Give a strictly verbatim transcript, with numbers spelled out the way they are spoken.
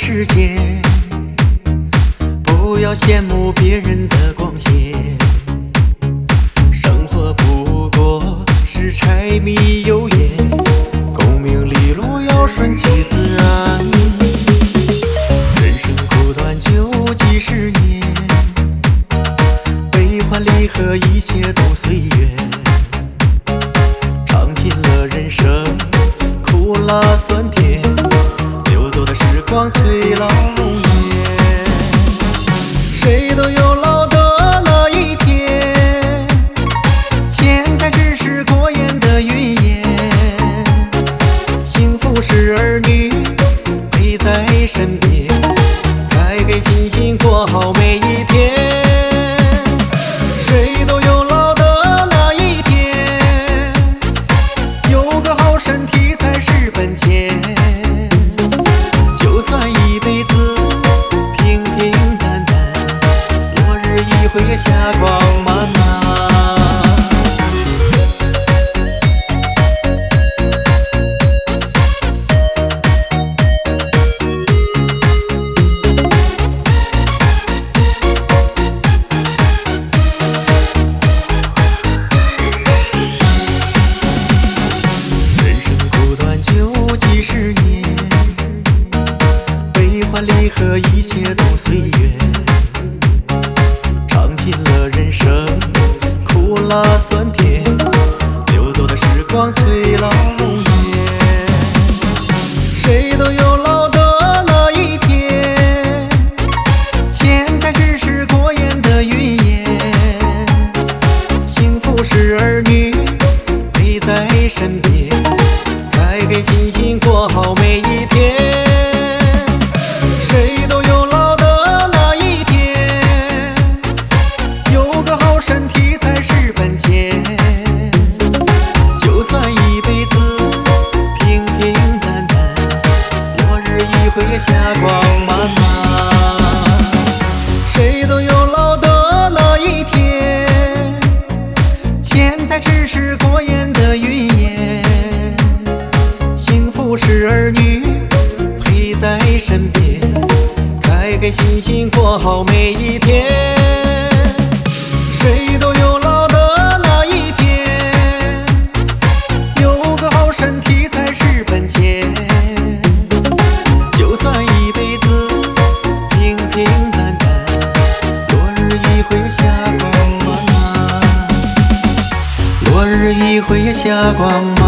世界，不要羡慕别人的光鲜。生活不过是柴米油盐，功名利禄要顺其自然。人生苦短，就几十年，悲欢离合一切都随缘。尝尽了人生苦辣酸甜，流走的时光催老年。谁都有老的那一天，钱财只是过眼的云烟。幸福是儿女陪在身边，开开心心过好每一天。谁都有老的那一天，有个好身体才是本钱。就算一辈子平平淡淡，落日一回霞光满满。人生苦短，就几十年，悲欢离合一切都随缘。尝尽了人生苦辣酸甜，流走的时光催老年。谁都有老的那一天，钱财只是过眼的云烟。幸福是儿女陪在身边，开开心心过好每一天。谁都有老的那一天，有个好身体才是本钱。就算一辈子平平淡淡，落日一回霞光满满。谁都有老的那一天，钱财只是过眼的云烟。幸福是儿女陪在身边，开开心心过好每一天。谁都有老的那一天，有个好身体才是本钱。就算一辈子平平淡淡，落日一回霞光满满。落日一回霞光满满。